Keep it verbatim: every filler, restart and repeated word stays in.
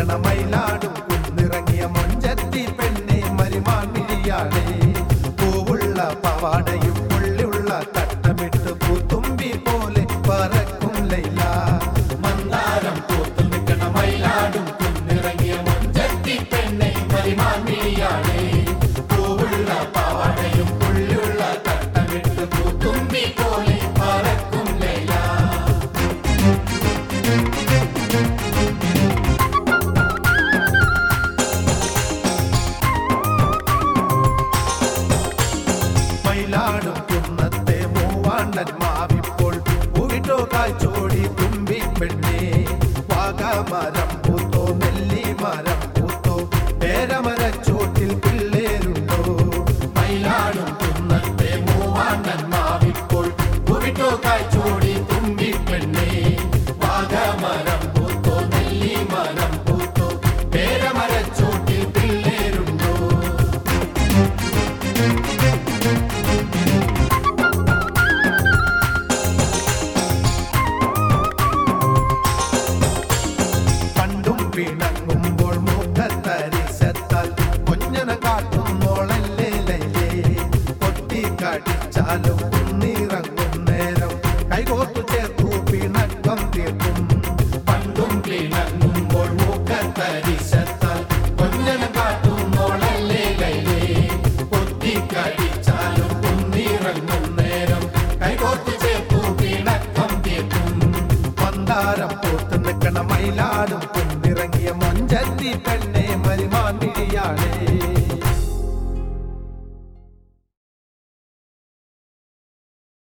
നിൽക്കണ മയിലാടും കുന്നിറങ്ങിയ മൊഞ്ചത്തി പെണ്ണെ മരുമാൻ മിഴിയാളെ പൂവുള്ള പവാടയും പുള്ളിയുള്ള തട്ടമിട്ട് പൂത്തുമ്പി പോലെ പറക്കും ലൈല മന്ദാരം പൂത്തു നിൽക്കണ മയിലാടും കുന്നിറങ്ങിയ മൊഞ്ചത്തി പെണ്ണെ മരുമാൻ മിഴിയാളെ പൂവുള്ള പവാടയും പുള്ളിയുള്ള തട്ടമിട്ട് പൂത്തുമ്പി പോലെ പറക്കും ലൈല മയിലാടും കുന്നത്തെ മൂവാണ്ടൻ മാവിപ്പോൾ പൂവിട്ടോ കായ്ച്ചോടി തുമ്പി പെണ്ണേ വാഗമരം പൂത്തോ നെല്ലി മരം പൂത്തോ പേരമരച്ചോട്ടിൽ പിള്ളേരുണ്ടോ മയിലാടും കുന്നത്തെ മൂവാണ്ടൻ മാവിപ്പോൾ പൂവിട്ടോ കായ്ച്ചോടി തുമ്പി പെണ്ണേ വാഗമരം പൂത്തോ നെല്ലി മരം പൂത്തോ പേരമരച്ചോട്ടിൽ പിള്ളേരുണ്ടോ പിണങ്ങുമ്പോൾ മുഖത്തരിശത്താൽ കുഞ്ഞന കാട്ടുന്നോളല്ലേ ലൈലേ പൊട്ടിക്കടിച്ചാലും കുന്നിറങ്ങും നേരം കൈകോർത്തു ചേർത്തു പിണക്കം തീർക്കും പണ്ടും പിണങ്ങുമ്പോൾ മുഖത്തരിശത്താൽ കുഞ്ഞന കാട്ടുന്നോളല്ലേ ലൈലേ പൊട്ടിക്കടിച്ചാലും കുന്നിറങ്ങും നേരം കൈകോർത്തു ചേർത്തു പിണക്കം തീർക്കും മന്ദാരം പൂത്ത് നിൽക്കണ മയിലാടും കുന്നിറങ്ങിയ മൊഞ്ചത്തി പെണ്ണെ